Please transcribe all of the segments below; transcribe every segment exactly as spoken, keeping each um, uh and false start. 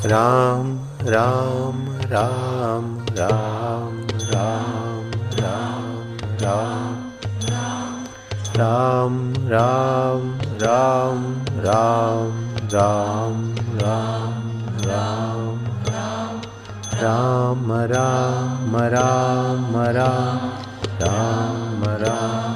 राम राम राम राम राम राम राम राम राम राम राम राम राम राम राम राम राम राम राम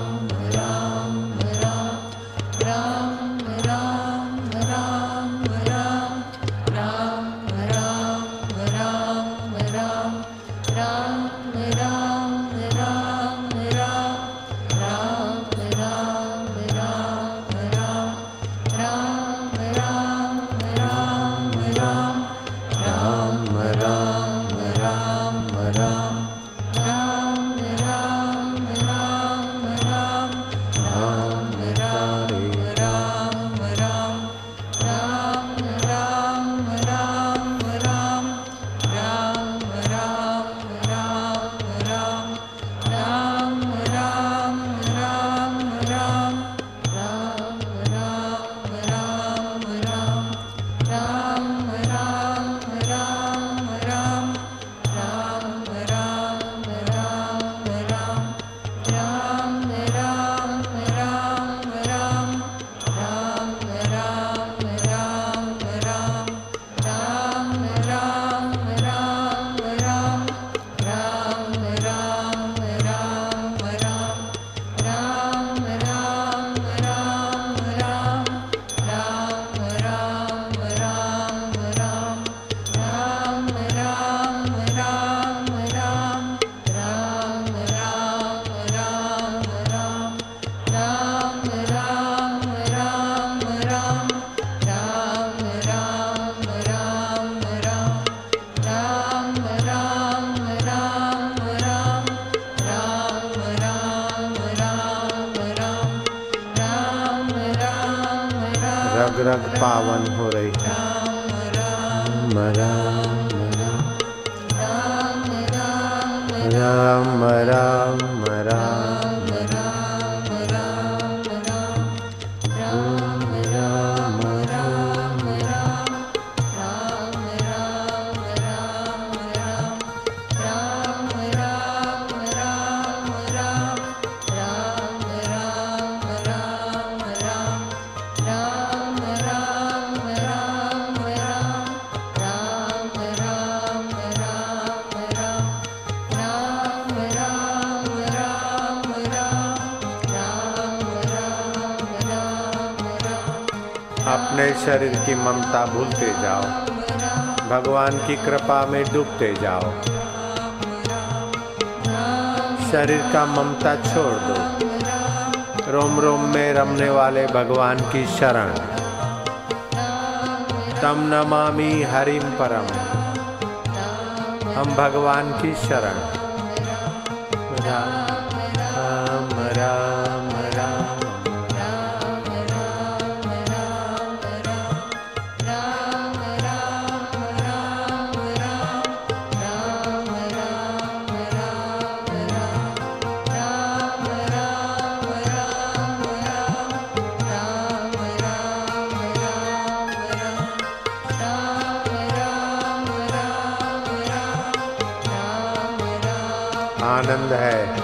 रग रग पावन हो रही है। राम राम राम राम अपने शरीर की ममता भूलते जाओ, भगवान की कृपा में डूबते जाओ। शरीर का ममता छोड़ दो, रोम रोम में रमने वाले भगवान की शरण। तम नमामि हरिम परम, हम भगवान की शरण। राम राम राम राम आनंद है।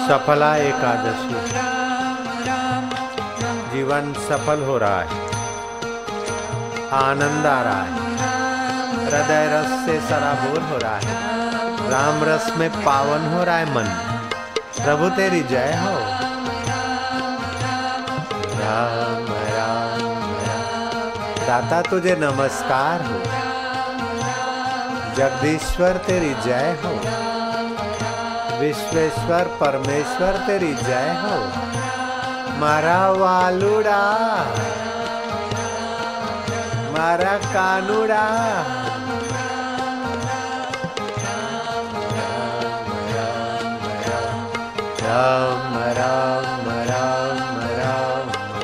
सफला एकादशी। जीवन सफल हो रहा है, आनंद आ रहा है, हृदय रस से सराबोर हो रहा है, राम रस में पावन हो रहा है मन। प्रभु तेरी जय हो। राम राम राम। दाता तुझे नमस्कार हो। जगदीश्वर तेरी जय हो। विश्वेश्वर परमेश्वर तेरी जय हो। मारा वालुड़ा, मारा कानुड़ा। राम राम राम राम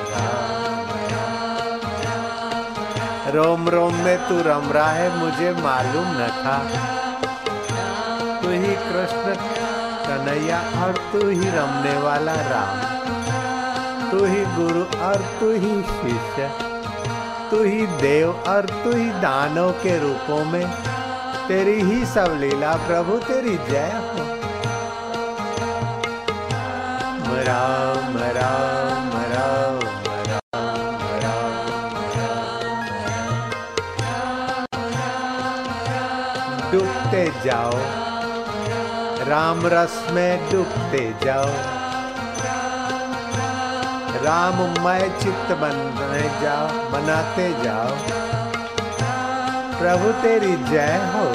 राम। रोम रोम में तू रम रहा है, मुझे मालूम न था। तू ही कृष्ण कन्हैया और तू ही रमने वाला राम। तू ही गुरु और तू ही शिष्य। तू ही देव और तू ही दानव के रूपों में तेरी ही सब लीला। प्रभु तेरी जय हो। राम राम राम राम राम। डूबते जाओ राम रस में, डूबते जाओ। राममय चित्त बनने जाओ, बनाते जाओ। प्रभु तेरी जय हो।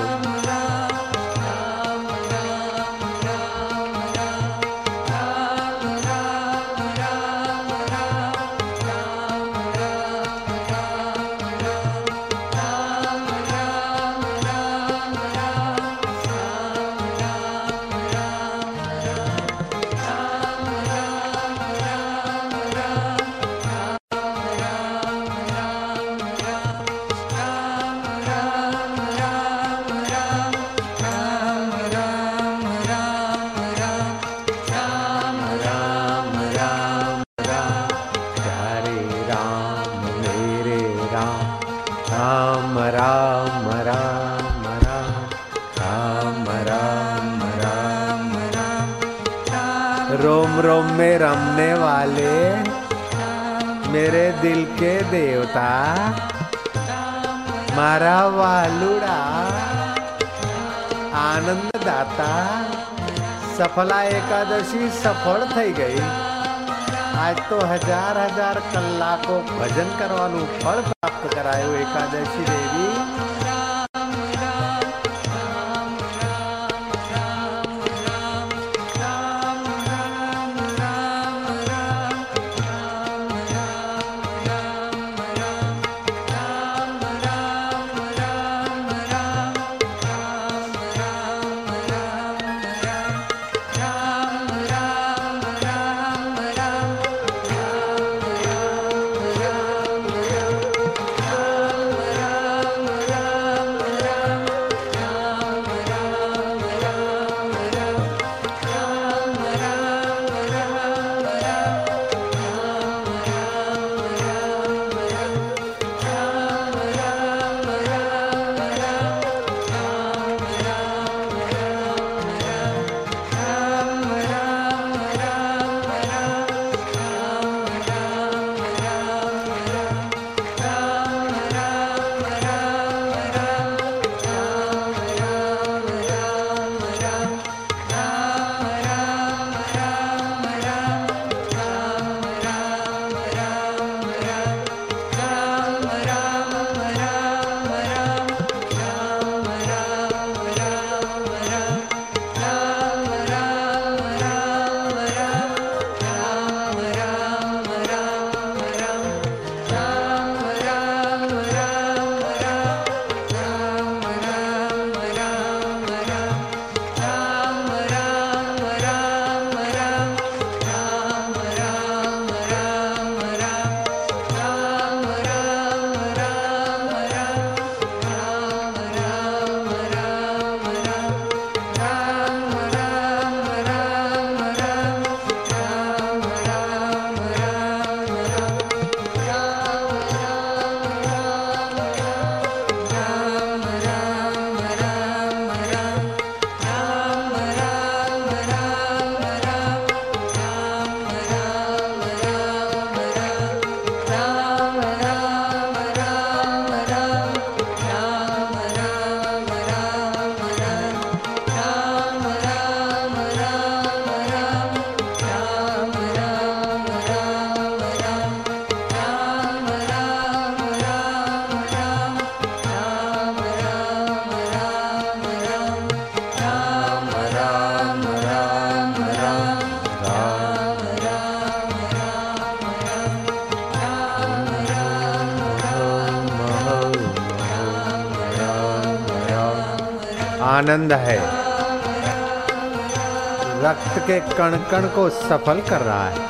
राम राम राम राम राम राम राम। रोम रोम में रमने वाले मेरे दिल के देवता, मारा वालुड़ा आनंद दाता। सफला एकादशी सफल થઈ ગઈ। आज तो हजार हजार कलाको भजन करवानुं फल प्राप्त करायो एकादशी देवी। आनंद है, रक्त के कण कण को सफल कर रहा है।